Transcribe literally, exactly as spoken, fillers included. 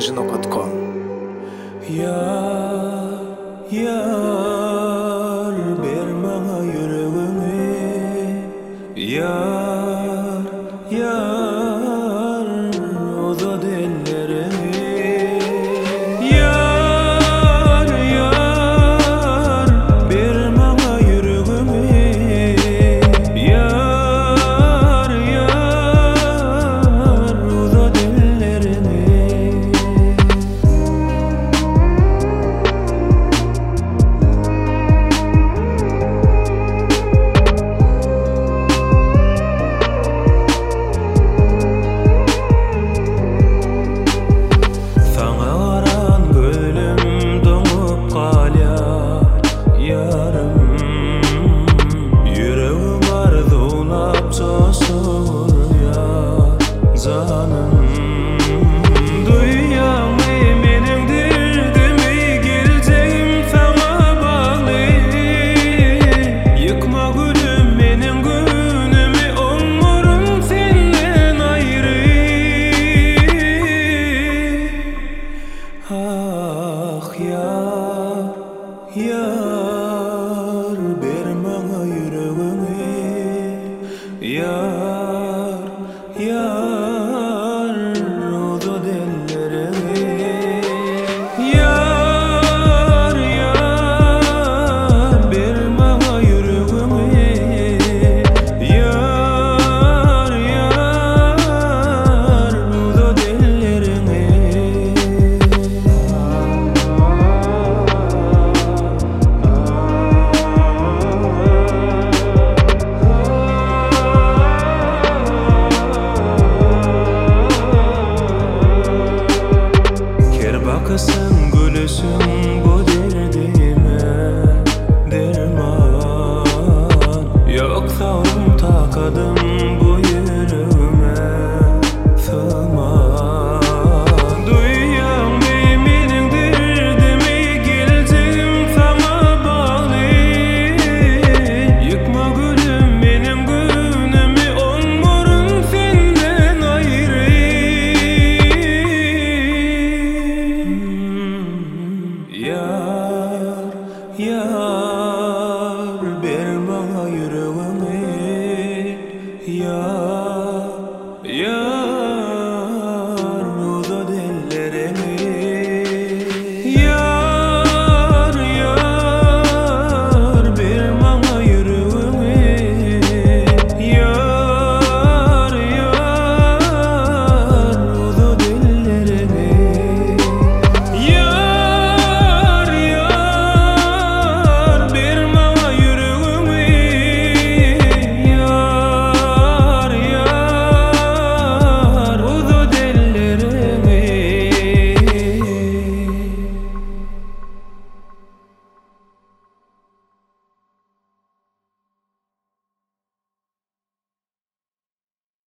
jinok nokta com. Yar, yar, ber bana yüreğini. Yar, yar, uzat ellerini. Yar, yar, ber bana yüreğini. Yar, yar, uzat ellerini. Ah yar, yar, ber bana yüreğini. Yar, yar, uzat ellerini. Yar, yar, ber bana yüreğini. Yar, yar, uzat ellerini. Bakasın gülüsün